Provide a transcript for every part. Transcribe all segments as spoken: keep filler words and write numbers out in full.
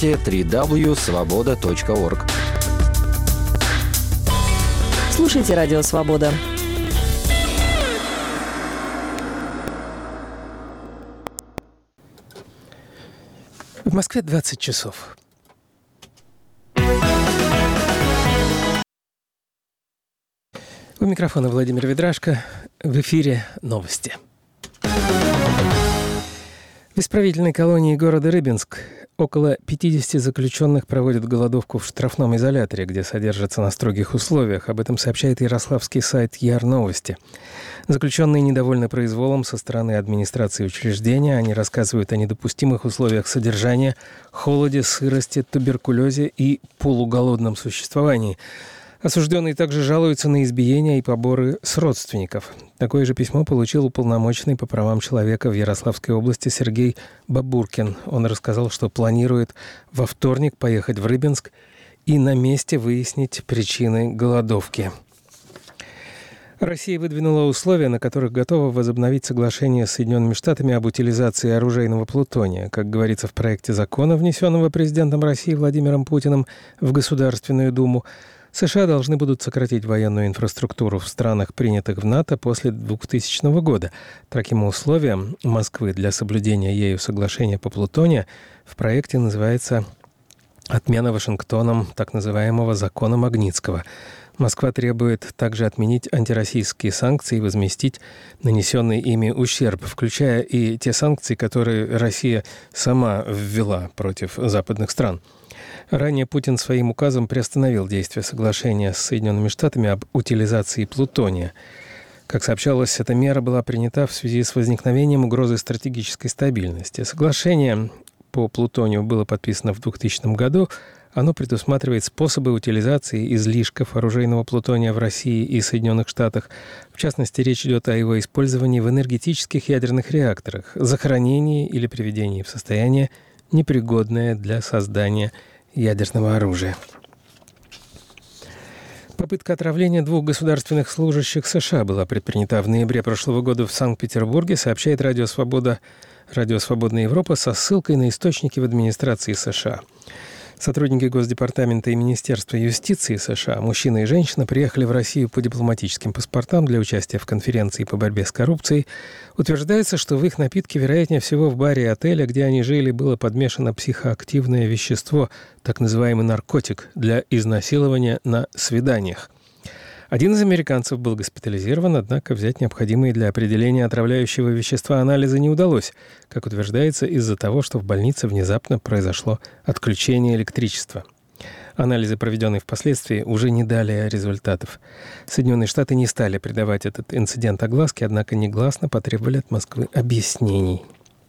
три дабл ю точка свобода точка орг. Слушайте Радио Свобода. В Москве двадцать часов. У микрофона Владимир Ведрашко. В эфире новости. В исправительной колонии города Рыбинск около пятидесяти заключенных проводят голодовку в штрафном изоляторе, где содержатся на строгих условиях. Об этом сообщает ярославский сайт Яр-Новости. Заключенные недовольны произволом со стороны администрации учреждения. Они рассказывают о недопустимых условиях содержания, холоде, сырости, туберкулезе и полуголодном существовании. Осужденные также жалуются на избиения и поборы с родственников. Такое же письмо получил уполномоченный по правам человека в Ярославской области Сергей Бабуркин. Он рассказал, что планирует во вторник поехать в Рыбинск и на месте выяснить причины голодовки. Россия выдвинула условия, на которых готова возобновить соглашение с Соединенными Штатами об утилизации оружейного плутония. Как говорится в проекте закона, внесенного президентом России Владимиром Путиным в Государственную Думу, США должны будут сократить военную инфраструктуру в странах, принятых в НАТО, после двухтысячного года. Таким условием Москвы для соблюдения ею соглашения по плутонию в проекте называется «Отмена Вашингтоном так называемого закона Магнитского». Москва требует также отменить антироссийские санкции и возместить нанесенный ими ущерб, включая и те санкции, которые Россия сама ввела против западных стран. Ранее Путин своим указом приостановил действие соглашения с Соединенными Штатами об утилизации плутония. Как сообщалось, эта мера была принята в связи с возникновением угрозы стратегической стабильности. Соглашение по плутонию было подписано в двухтысячном году. Оно предусматривает способы утилизации излишков оружейного плутония в России и Соединенных Штатах. В частности, речь идет о его использовании в энергетических ядерных реакторах, захоронении или приведении в состояние, непригодное для создания ядерного оружия. Попытка отравления двух государственных служащих США была предпринята в ноябре прошлого года в Санкт-Петербурге, сообщает Радио Свобода, Радио Свободная Европа со ссылкой на источники в администрации США. Сотрудники Госдепартамента и Министерства юстиции США, мужчина и женщина, приехали в Россию по дипломатическим паспортам для участия в конференции по борьбе с коррупцией. Утверждается, что в их напитке, вероятнее всего, в баре отеля, где они жили, было подмешано психоактивное вещество, так называемый наркотик, для изнасилования на свиданиях. Один из американцев был госпитализирован, однако взять необходимые для определения отравляющего вещества анализы не удалось, как утверждается, из-за того, что в больнице внезапно произошло отключение электричества. Анализы, проведенные впоследствии, уже не дали результатов. Соединенные Штаты не стали придавать этот инцидент огласке, однако негласно потребовали от Москвы объяснений.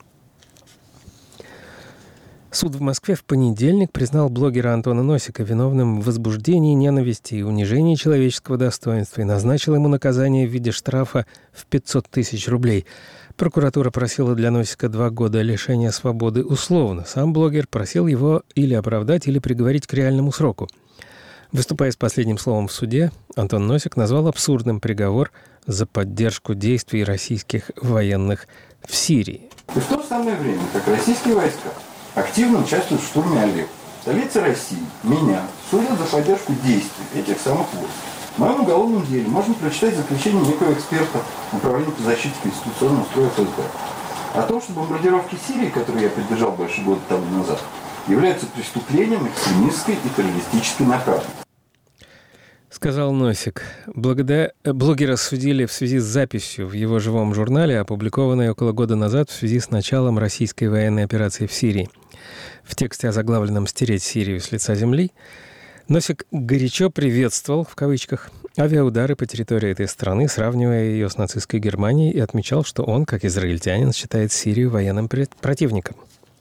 Суд в Москве в понедельник признал блогера Антона Носика виновным в возбуждении ненависти и унижении человеческого достоинства и назначил ему наказание в виде штрафа в пятьсот тысяч рублей. Прокуратура просила для Носика два года лишения свободы условно. Сам блогер просил его или оправдать, или приговорить к реальному сроку. Выступая с последним словом в суде, Антон Носик назвал абсурдным приговор за поддержку действий российских военных в Сирии. И в то самое время, как российские войска активно участвуют в штурме Алеппо, столица России, меня судят за поддержку действий этих самых войск. В моем уголовном деле можно прочитать заключение некого эксперта Управления по защите конституционного строя эф эс бэ о том, что бомбардировки Сирии, которые я поддержал больше года тому назад, являются преступлением экстремистской и террористической направленности. Сказал Носик. Благодаря... Блогера судили в связи с записью в его живом журнале, опубликованной около года назад в связи с началом российской военной операции в Сирии. В тексте, озаглавленном «Стереть Сирию с лица земли», Носик горячо приветствовал, в кавычках, авиаудары по территории этой страны, сравнивая ее с нацистской Германией, и отмечал, что он, как израильтянин, считает Сирию военным противником.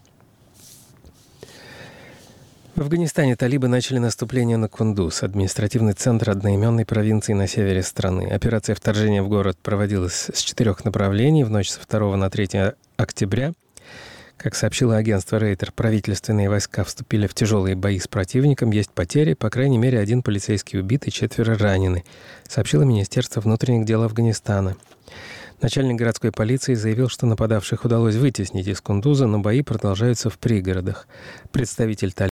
В Афганистане талибы начали наступление на Кундуз, административный центр одноименной провинции на севере страны. Операция вторжения в город проводилась с четырех направлений в ночь со второго на третье октября. Как сообщило агентство Рейтер, правительственные войска вступили в тяжелые бои с противником. Есть потери, по крайней мере, один полицейский убит и четверо ранены, сообщило Министерство внутренних дел Афганистана. Начальник городской полиции заявил, что нападавших удалось вытеснить из Кундуза, но бои продолжаются в пригородах. Представитель